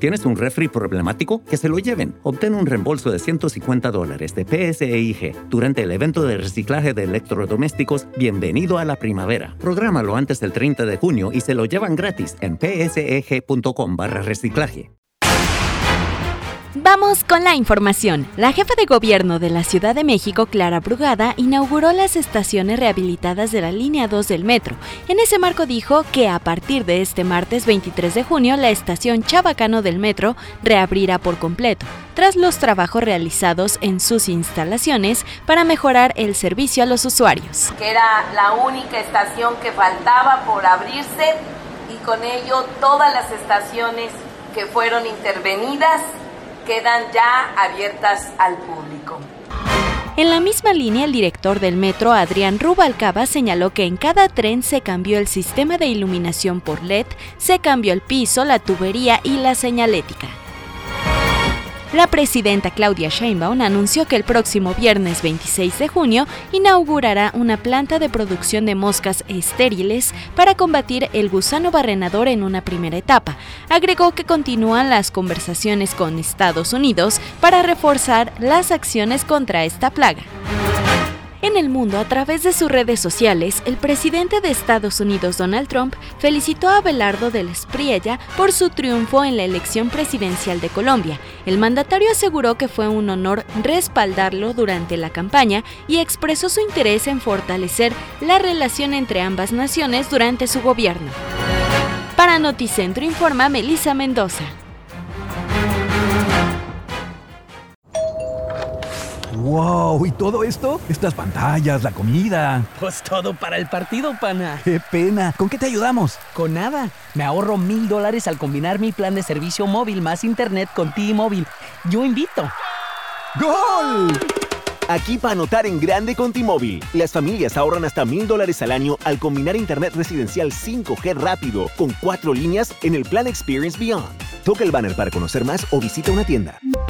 ¿Tienes un refri problemático? Que se lo lleven. Obtén un reembolso de $150 de PSEIG durante el evento de reciclaje de electrodomésticos Bienvenido a la Primavera. Prográmalo antes del 30 de junio y se lo llevan gratis en pseg.com/reciclaje. Vamos con la información. La jefa de gobierno de la Ciudad de México, Clara Brugada, inauguró las estaciones rehabilitadas de la línea 2 del metro. En ese marco dijo que a partir de este martes 23 de junio, la estación Chabacano del metro reabrirá por completo, tras los trabajos realizados en sus instalaciones para mejorar el servicio a los usuarios. Que era la única estación que faltaba por abrirse y con ello todas las estaciones que fueron intervenidas quedan ya abiertas al público. En la misma línea, el director del metro, Adrián Rubalcaba, señaló que en cada tren se cambió el sistema de iluminación por LED, se cambió el piso, la tubería y la señalética. La presidenta Claudia Sheinbaum anunció que el próximo viernes 26 de junio inaugurará una planta de producción de moscas estériles para combatir el gusano barrenador en una primera etapa. Agregó que continúan las conversaciones con Estados Unidos para reforzar las acciones contra esta plaga. En el mundo, a través de sus redes sociales, el presidente de Estados Unidos, Donald Trump, felicitó a Abelardo del Espriella por su triunfo en la elección presidencial de Colombia. El mandatario aseguró que fue un honor respaldarlo durante la campaña y expresó su interés en fortalecer la relación entre ambas naciones durante su gobierno. Para Noticentro informa Melissa Mendoza. ¡Wow! ¿Y todo esto? Estas pantallas, la comida. Pues todo para el partido, pana. ¡Qué pena! ¿Con qué te ayudamos? Con nada. Me ahorro $1,000 al combinar mi plan de servicio móvil más internet con T-Mobile. Yo invito. ¡Gol! Aquí para anotar en grande con T-Mobile. Las familias ahorran hasta $1,000 al año al combinar internet residencial 5G rápido con 4 líneas en el plan Experience Beyond. Toca el banner para conocer más o visita una tienda.